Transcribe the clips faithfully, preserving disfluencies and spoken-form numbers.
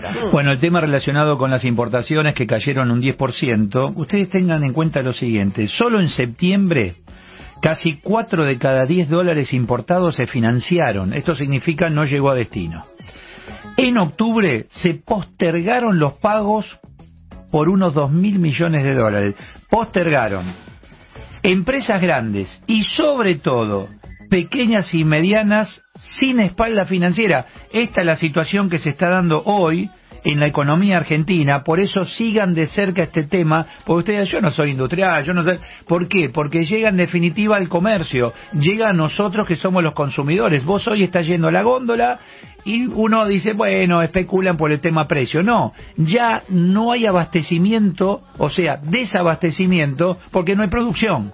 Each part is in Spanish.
ahora. Bueno, el tema relacionado con las importaciones que cayeron un diez por ciento, ustedes tengan en cuenta lo siguiente, solo en septiembre casi cuatro de cada diez dólares importados se financiaron, esto significa no llegó a destino. En octubre se postergaron los pagos por unos dos mil millones de dólares, postergaron. Empresas grandes y sobre todo pequeñas y medianas sin espalda financiera. Esta es la situación que se está dando hoy en la economía argentina, por eso sigan de cerca este tema, porque ustedes, yo no soy industrial, yo no sé, ¿por qué? Porque llega en definitiva al comercio, llega a nosotros que somos los consumidores. Vos hoy estás yendo a la góndola y uno dice, bueno, especulan por el tema precio. No, ya no hay abastecimiento, o sea, desabastecimiento, porque no hay producción.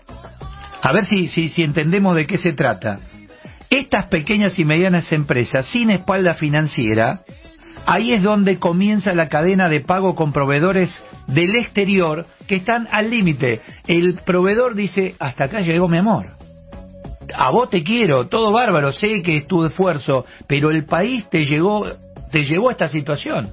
A ver si, si, si entendemos de qué se trata. Estas pequeñas y medianas empresas sin espalda financiera, ahí es donde comienza la cadena de pago con proveedores del exterior que están al límite. El proveedor dice, hasta acá llegó mi amor. A vos te quiero, todo bárbaro, sé que es tu esfuerzo, pero el país te llegó, te llevó a esta situación.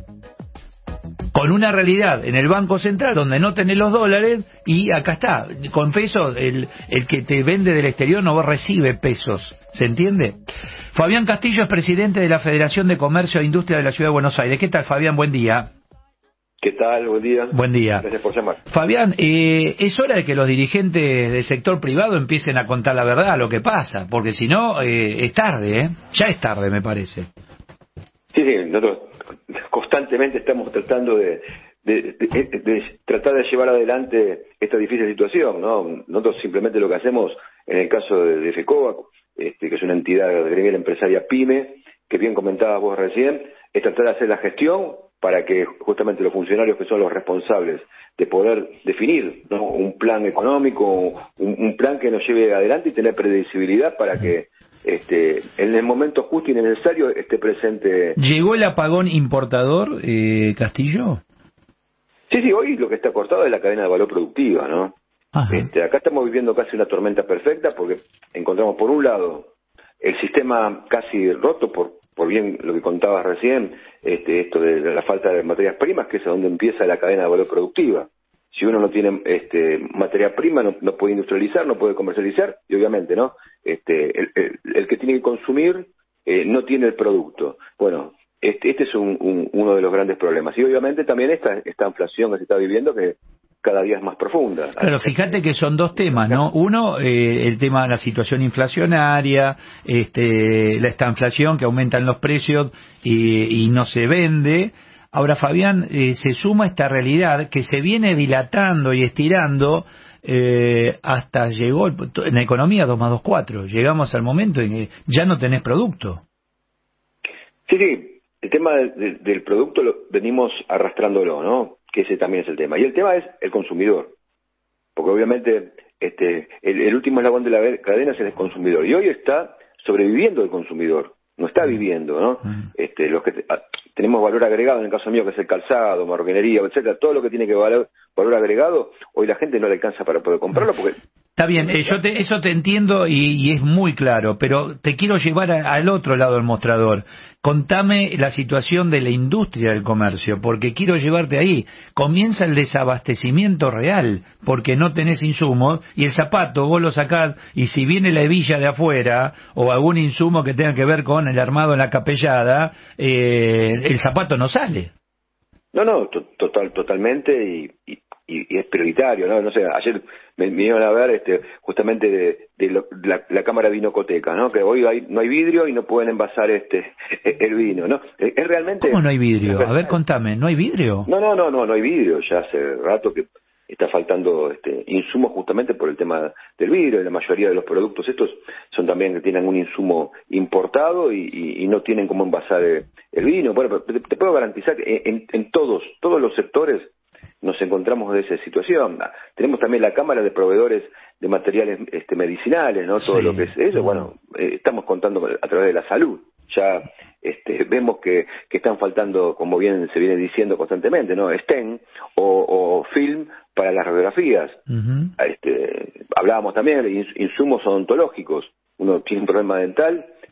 Con una realidad en el Banco Central donde no tenés los dólares y acá está, con pesos, el, el que te vende del exterior no recibe pesos, ¿se entiende? Fabián Castillo es presidente de la Federación de Comercio e Industria de la Ciudad de Buenos Aires. ¿Qué tal, Fabián? Buen día. ¿Qué tal? Buen día. Buen día. Gracias por llamar. Fabián, eh, es hora de que los dirigentes del sector privado empiecen a contar la verdad, lo que pasa, porque si no, eh, es tarde, ¿eh? Ya es tarde, me parece. Sí, sí, nosotros constantemente estamos tratando de, de, de, de, de tratar de llevar adelante esta difícil situación, ¿no? Nosotros simplemente lo que hacemos, en el caso de, de FECOBA, este, que es una entidad gremial empresaria PYME, que bien comentabas vos recién, es tratar de hacer la gestión para que justamente los funcionarios que son los responsables de poder definir, ¿no?, un plan económico, un, un plan que nos lleve adelante y tener predecibilidad para que este, en el momento justo y necesario esté presente. ¿Llegó el apagón importador, eh, Castillo? Sí, sí, hoy lo que está cortado es la cadena de valor productiva, ¿no? Este, acá estamos viviendo casi una tormenta perfecta porque encontramos por un lado el sistema casi roto por por bien lo que contabas recién, este, esto de la falta de materias primas, que es donde empieza la cadena de valor productiva. Si uno no tiene este, materia prima, no, no puede industrializar, no puede comercializar, y obviamente, ¿no? Este, el, el, el que tiene que consumir eh, no tiene el producto. Bueno, este, este es un, un, uno de los grandes problemas. Y obviamente también esta, esta inflación que se está viviendo, que cada día es más profunda. Claro, fíjate que son dos temas, ¿no? Uno, eh, el tema de la situación inflacionaria, este, la esta inflación que aumentan los precios y, y no se vende. Ahora, Fabián, eh, se suma esta realidad que se viene dilatando y estirando eh, hasta llegó el, en la economía dos más dos, cuatro. Llegamos al momento en que ya no tenés producto. Sí, sí, el tema del, del, del producto lo venimos arrastrándolo, ¿no? Que ese también es el tema. Y el tema es el consumidor. Porque obviamente este, el, el último eslabón de la cadena es el consumidor. Y hoy está sobreviviendo el consumidor. No está viviendo, ¿no? Este, los que a, tenemos valor agregado, en el caso mío, que es el calzado, marroquinería, etcétera, todo lo que tiene que valor, valor agregado, hoy la gente no le alcanza para poder comprarlo porque... Está bien, eh, yo te, eso te entiendo y, y es muy claro, pero te quiero llevar a, al otro lado del mostrador. Contame la situación de la industria del comercio, porque quiero llevarte ahí. Comienza el desabastecimiento real, porque no tenés insumos, y el zapato vos lo sacás, y si viene la hebilla de afuera, o algún insumo que tenga que ver con el armado en la capellada, eh, el zapato no sale. No, no, to total, totalmente, y, y, y es prioritario, ¿no? No sé, ayer me vinieron a ver este, justamente de, de, lo, de la, la cámara vinocoteca, ¿no? Que hoy hay, no hay vidrio y no pueden envasar este el vino, ¿no? Es, es realmente... ¿Cómo no hay vidrio? A ver, contame, ¿no hay vidrio? No, no, no, no, no hay vidrio, ya hace rato que está faltando este insumos justamente por el tema del vidrio, y la mayoría de los productos estos son también que tienen un insumo importado y, y, y no tienen cómo envasar el, el vino. Bueno, te, te puedo garantizar que en, en todos, todos los sectores nos encontramos de esa situación. Tenemos también la Cámara de Proveedores de Materiales este, Medicinales, ¿no? Todo sí. Lo que es eso, bueno, eh, estamos contando a través de la salud. Ya este, vemos que, que están faltando, como bien se viene diciendo constantemente, ¿no? Stent o, o film para las radiografías. Uh-huh. Este, hablábamos también de insumos odontológicos. Uno tiene un problema dental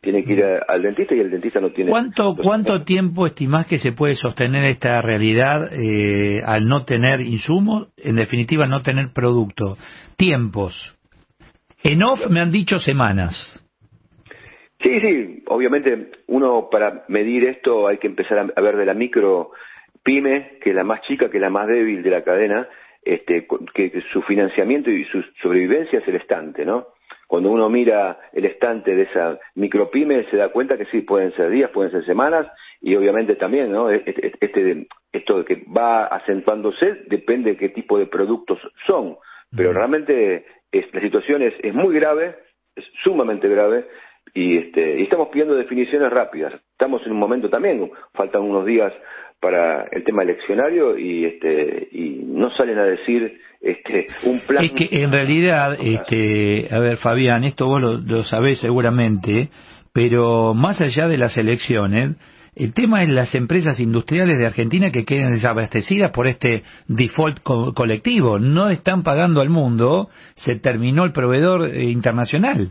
tiene que ir a, al dentista y el dentista no tiene... ¿Cuánto, cuánto tiempo estimás que se puede sostener esta realidad eh, al no tener insumos, en definitiva no tener producto? Tiempos. En off me han dicho semanas. Sí, sí, obviamente uno para medir esto hay que empezar a, a ver de la micro pyme, que es la más chica, que es la más débil de la cadena, este, que, que su financiamiento y su sobrevivencia es el estante, ¿no? Cuando uno mira el estante de esa micropyme se da cuenta que sí, pueden ser días, pueden ser semanas, y obviamente también, ¿no? Este, este, esto de que va acentuándose depende de qué tipo de productos son, pero realmente es, la situación es, es muy grave, es sumamente grave, y, este, y estamos pidiendo definiciones rápidas. Estamos en un momento también, faltan unos días para el tema eleccionario y este y no salen a decir este un plan. Es que en realidad, este, a ver, Fabián, esto vos lo, lo sabés seguramente, pero más allá de las elecciones, el tema es las empresas industriales de Argentina que queden desabastecidas por este default co colectivo. No están pagando al mundo, se terminó el proveedor eh, internacional.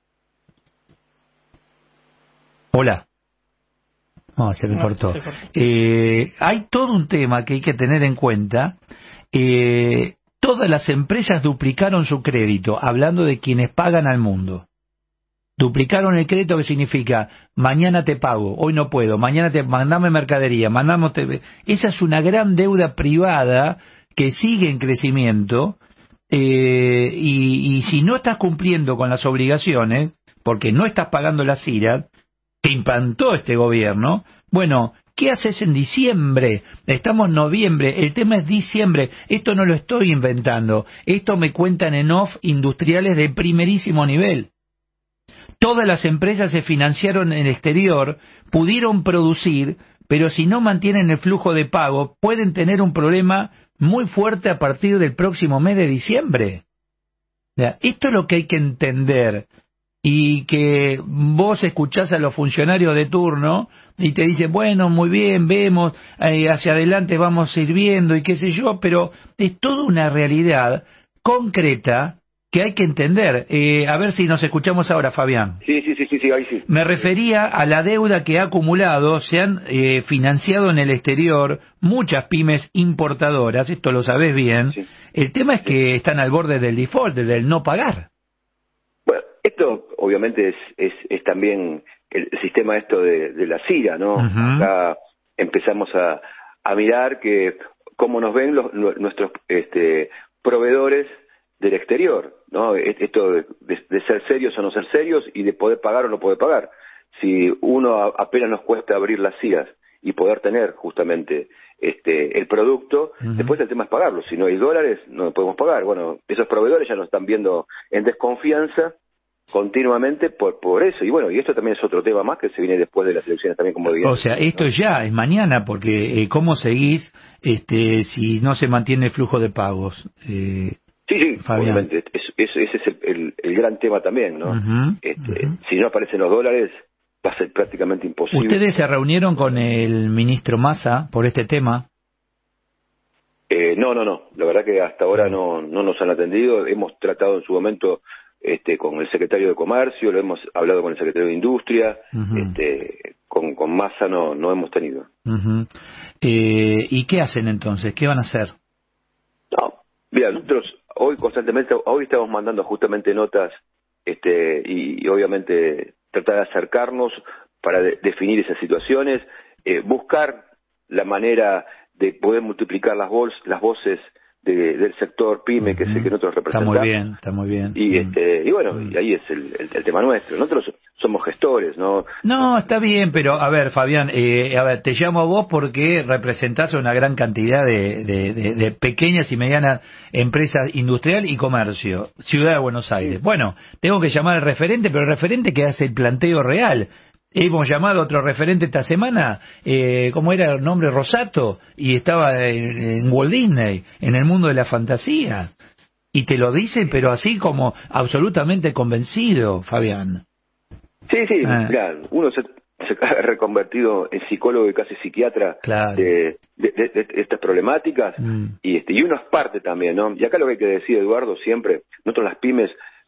Hola. No, se me no, cortó. Se cortó. Eh, hay todo un tema que hay que tener en cuenta. Eh, todas las empresas duplicaron su crédito, hablando de quienes pagan al mundo. Duplicaron el crédito, que significa mañana te pago, hoy no puedo, mañana te mandame mercadería, mandamos te... Esa es una gran deuda privada que sigue en crecimiento, eh, y, y si no estás cumpliendo con las obligaciones, porque no estás pagando la C I R A D, que implantó este gobierno, bueno, ¿qué haces en diciembre? Estamos en noviembre, el tema es diciembre, esto no lo estoy inventando, esto me cuentan en off industriales de primerísimo nivel. Todas las empresas se financiaron en el exterior, pudieron producir, pero si no mantienen el flujo de pago, pueden tener un problema muy fuerte a partir del próximo mes de diciembre. O sea, esto es lo que hay que entender. Y que vos escuchás a los funcionarios de turno y te dicen, bueno, muy bien, vemos, eh, hacia adelante vamos a ir viendo y qué sé yo, pero es toda una realidad concreta que hay que entender. Eh, a ver si nos escuchamos ahora, Fabián. Sí, sí, sí, sí, sí, ahí sí. Me refería a la deuda que ha acumulado, se han eh, financiado en el exterior muchas pymes importadoras, esto lo sabés bien. Sí. El tema es que están al borde del default, del no pagar. Esto obviamente es, es, es también el sistema esto de, de la C I R A, ¿no? Uh-huh. Acá empezamos a, a mirar que cómo nos ven los, nuestros este, proveedores del exterior, ¿no? Esto de, de, de ser serios o no ser serios y de poder pagar o no poder pagar. Si uno a, apenas nos cuesta abrir las C I R As y poder tener justamente este el producto, uh-huh. Después el tema es pagarlo. Si no hay dólares, no podemos pagar. Bueno, esos proveedores ya nos están viendo en desconfianza continuamente por por eso, y bueno, y esto también es otro tema más que se viene después de las elecciones también, como bien. O sea, esto ¿no? Ya es mañana, porque eh, ¿cómo seguís este si no se mantiene el flujo de pagos? Eh, sí, sí, Fabián. Obviamente, es, es, ese es el, el, el gran tema también, ¿no? Uh-huh, este, uh-huh. Si no aparecen los dólares, va a ser prácticamente imposible. ¿Ustedes se reunieron con el ministro Massa por este tema? Eh, no, no, no, la verdad que hasta ahora no, no nos han atendido, hemos tratado en su momento Este, con el secretario de Comercio, lo hemos hablado con el secretario de Industria, uh-huh. este, con, con Massa no, no hemos tenido. Uh-huh. eh, ¿Y qué hacen entonces? ¿Qué van a hacer? No, mira, nosotros hoy constantemente, hoy estamos mandando justamente notas, este, y, y obviamente tratar de acercarnos para de, definir esas situaciones, eh, buscar la manera de poder multiplicar las, voz, las voces De, del sector pyme, que es el que nosotros representamos. Está muy bien, está muy bien. Y, este, y bueno, y ahí es el, el, el tema nuestro. Nosotros somos gestores, ¿no? No, está bien, pero a ver, Fabián, eh, a ver, te llamo a vos porque representás a una gran cantidad de, de, de, de pequeñas y medianas empresas industrial y comercio, Ciudad de Buenos Aires. Sí. Bueno, tengo que llamar al referente, pero el referente que hace el planteo real. Hemos llamado a otro referente esta semana, eh, ¿cómo era el nombre? Rosato, y estaba en, en Walt Disney, en el mundo de la fantasía. Y te lo dicen, pero así como absolutamente convencido, Fabián. Sí, sí, ah. Mirá, uno se, se ha reconvertido en psicólogo y casi psiquiatra claro. de, de, de, de estas problemáticas, mm. y, este, y uno es parte también, ¿no? Y acá lo que hay que decir, Eduardo, siempre, nosotros las pymes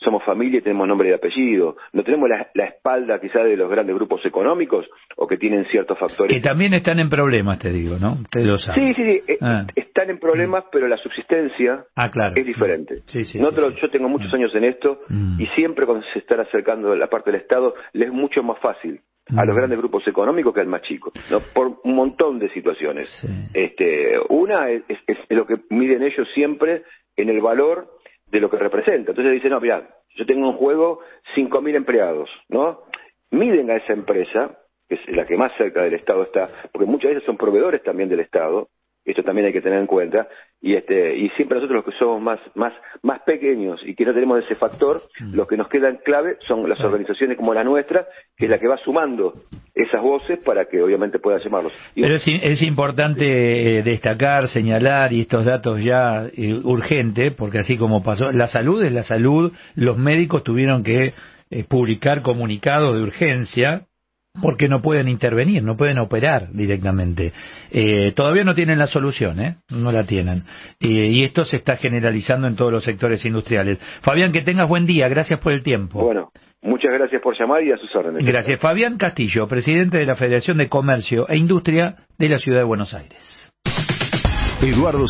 somos familia y tenemos nombre y apellido, no tenemos la, la espalda quizás de los grandes grupos económicos o que tienen ciertos factores. Que también están en problemas, te digo, ¿no? Usted lo sabe. Sí, sí, sí, ah. están en problemas, pero la subsistencia ah, claro. es diferente. Sí, sí, Nosotros, sí, sí. Yo tengo muchos años en esto mm. y siempre cuando se están acercando a la parte del Estado, les es mucho más fácil a los grandes grupos económicos que al más chico, ¿no? Por un montón de situaciones. Sí. Este, una es, es, es lo que miden ellos siempre en el valor de lo que representa. Entonces dicen, no, mira, yo tengo en juego cinco mil empleados, ¿no? Miden a esa empresa, que es la que más cerca del Estado está, porque muchas veces son proveedores también del Estado, esto también hay que tener en cuenta, y este y siempre nosotros los que somos más más más pequeños y que no tenemos ese factor, mm. los que nos quedan clave son las organizaciones como la nuestra, que es la que va sumando esas voces para que obviamente puedan llamarlos. Y Pero es, es importante eh, destacar, señalar, y estos datos ya eh, urgentes, porque así como pasó, la salud es la salud, los médicos tuvieron que eh, publicar comunicados de urgencia, porque no pueden intervenir, no pueden operar directamente. Eh, todavía no tienen la solución, ¿eh? No la tienen. Eh, y esto se está generalizando en todos los sectores industriales. Fabián, que tengas buen día. Gracias por el tiempo. Bueno, muchas gracias por llamar y a sus órdenes. Gracias. Fabián Castillo, presidente de la Federación de Comercio e Industria de la Ciudad de Buenos Aires. Eduardo